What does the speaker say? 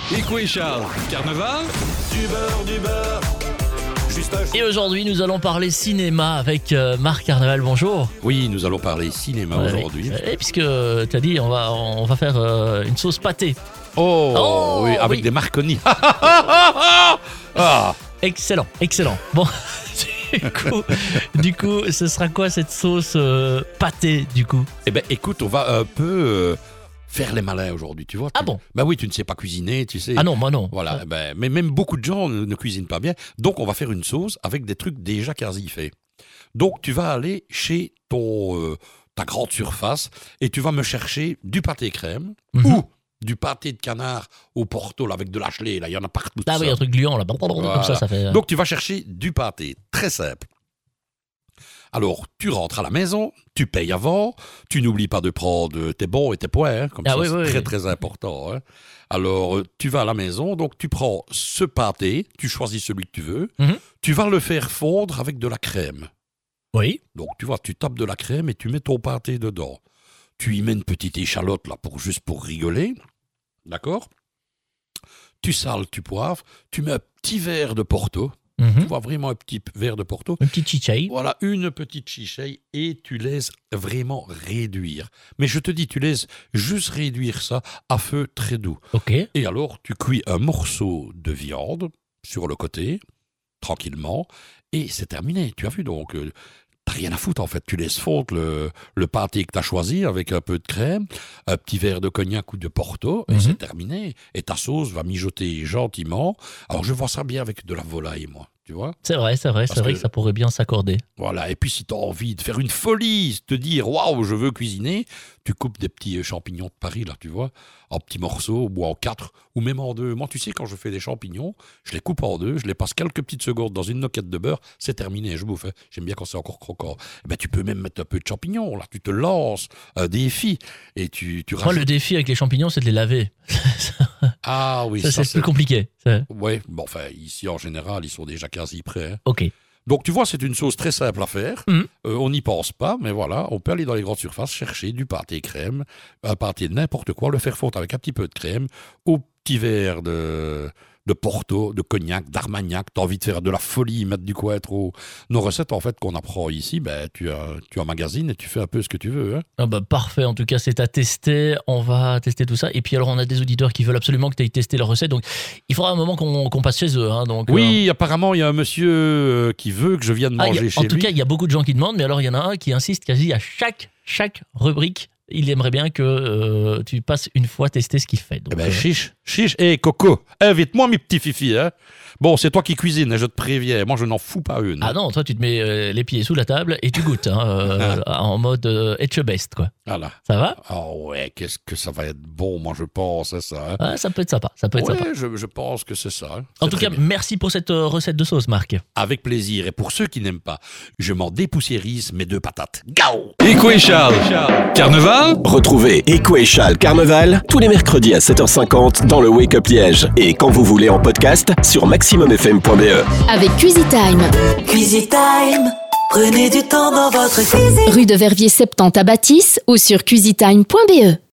Éco et Charles, carnaval, du beurre, juste un... Et aujourd'hui, nous allons parler cinéma avec Marc Carnaval. Bonjour. Oui, nous allons parler cinéma aujourd'hui. Et puisque tu as dit, on va faire une sauce pâtée. Oh oui, avec des marconi. Excellent. Bon, du coup, ce sera quoi cette sauce pâtée du coup? Eh ben, écoute, on va un peu faire les malins aujourd'hui, tu vois. Ah bon? Ben oui, tu ne sais pas cuisiner, tu sais. Ah non, moi non. Voilà, mais même beaucoup de gens ne cuisinent pas bien. Donc, on va faire une sauce avec des trucs déjà quasi faits. Donc, tu vas aller chez ta grande surface et tu vas me chercher du pâté crème ou du pâté de canard au Porto là, avec de l'hacheté. Là, il y en a partout. Ah oui, un truc gluant là. Voilà. Comme ça fait. Donc, tu vas chercher du pâté. Très simple. Alors, tu rentres à la maison, tu payes avant, tu n'oublies pas de prendre tes bons et tes points, hein, comme ça, c'est très important. Hein. Alors, tu vas à la maison, donc tu prends ce pâté, tu choisis celui que tu veux, tu vas le faire fondre avec de la crème. Oui. Donc, tu vois, tu tapes de la crème et tu mets ton pâté dedans. Tu y mets une petite échalote, là, juste pour rigoler, d'accord? Tu sales, tu poivres, tu mets un petit verre de Porto. Tu vois, vraiment un petit verre de Porto. Une petite chichaille. Voilà, une petite chichaille et tu laisses vraiment réduire. Mais je te dis, tu laisses juste réduire ça à feu très doux. Ok. Et alors, tu cuis un morceau de viande sur le côté, tranquillement, et c'est terminé. Tu as vu, donc, t'as rien à foutre en fait. Tu laisses fondre le pâté que tu as choisi avec un peu de crème, un petit verre de cognac ou de Porto, et c'est terminé. Et ta sauce va mijoter gentiment. Alors je vois ça bien avec de la volaille, moi, tu vois. C'est vrai que ça pourrait bien s'accorder. Voilà, et puis si tu as envie de faire une folie, te dire « Waouh, je veux cuisiner », tu coupes des petits champignons de Paris, là, tu vois, en petits morceaux, ou en 4, ou même en 2. Moi, tu sais, quand je fais des champignons, je les coupe en 2, je les passe quelques petites secondes dans une noquette de beurre, c'est terminé, je bouffe. Hein. J'aime bien quand c'est encore croquant. Eh ben, tu peux même mettre un peu de champignons, là, tu te lances un défi, et tu rajoutes... Moi, le défi avec les champignons, c'est de les laver. Ah oui, ça c'est plus compliqué. Oui, bon, enfin, ici, en général, ils sont déjà quasi prêts. Hein. Ok. Donc, tu vois, c'est une sauce très simple à faire. On n'y pense pas, mais voilà, on peut aller dans les grandes surfaces, chercher du pâté crème, un pâté de n'importe quoi, le faire fondre avec un petit peu de crème, au petit verre de Porto, de cognac, d'Armagnac. Tu as envie de faire de la folie, mettre du cointreau. Nos recettes, en fait, qu'on apprend ici, tu emmagasines et tu fais un peu ce que tu veux. Hein. Ah bah parfait, en tout cas, c'est à tester. On va tester tout ça. Et puis, alors, on a des auditeurs qui veulent absolument que tu ailles tester leur recette. Donc, il faudra un moment qu'on passe chez eux. Hein, donc, oui, apparemment, il y a un monsieur qui veut que je vienne manger chez lui. En tout cas, il y a beaucoup de gens qui demandent, mais alors, il y en a un qui insiste quasi à chaque rubrique. Il aimerait bien que tu passes une fois tester ce qu'il fait. Donc, chiche. Hé, Coco, invite-moi mes petits fifis. Hein. Bon, c'est toi qui cuisines, je te préviens. Moi, je n'en fous pas une. Ah non, toi, tu te mets les pieds sous la table et tu goûtes. En mode etche best, quoi. Voilà. Ça va? Oh ouais, qu'est-ce que ça va être bon, moi, je pense, c'est ça. Hein. Ah, ça peut être sympa. Je pense que c'est ça. Hein. En tout cas, merci pour cette recette de sauce, Marc. Avec plaisir. Et pour ceux qui n'aiment pas, je m'en dépoussiérise mes 2 patates. Gao! Éco et Charles, carnaval. Retrouvez Éco et Charles Carnaval tous les mercredis à 7h50 dans le Wake Up Liège. Et quand vous voulez en podcast sur maximumfm.be. Avec Cuisitime. Cuisitime, prenez du temps dans votre cuisine. Rue de Verviers 70 à Bâtisse ou sur cuisitime.be.